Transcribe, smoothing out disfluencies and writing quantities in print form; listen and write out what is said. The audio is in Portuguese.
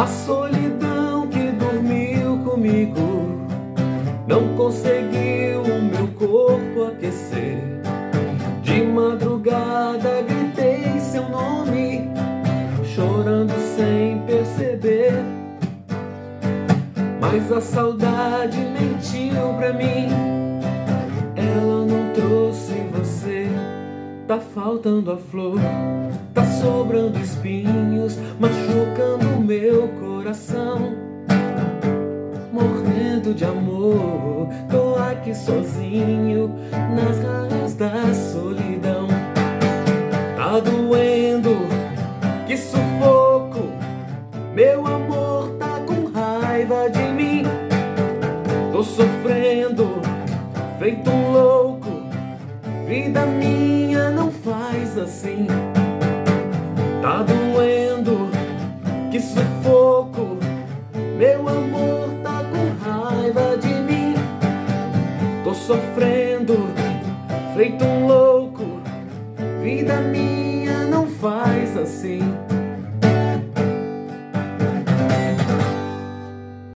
A solidão que dormiu comigo não conseguiu o meu corpo aquecer. De madrugada gritei seu nome, chorando sem perceber. Mas a saudade mentiu pra mim, ela não trouxe você. Tá faltando a flor, tá sobrando espinhos, machucando o meu coração. Morrendo de amor, tô aqui sozinho nas raias da solidão. Tá doendo, que sufoco, meu amor tá com raiva de mim. Tô sofrendo, feito um louco, vida minha não faz assim. Tá doendo, que sufoco, meu amor tá com raiva de mim. Tô sofrendo, feito um louco, vida minha não faz assim.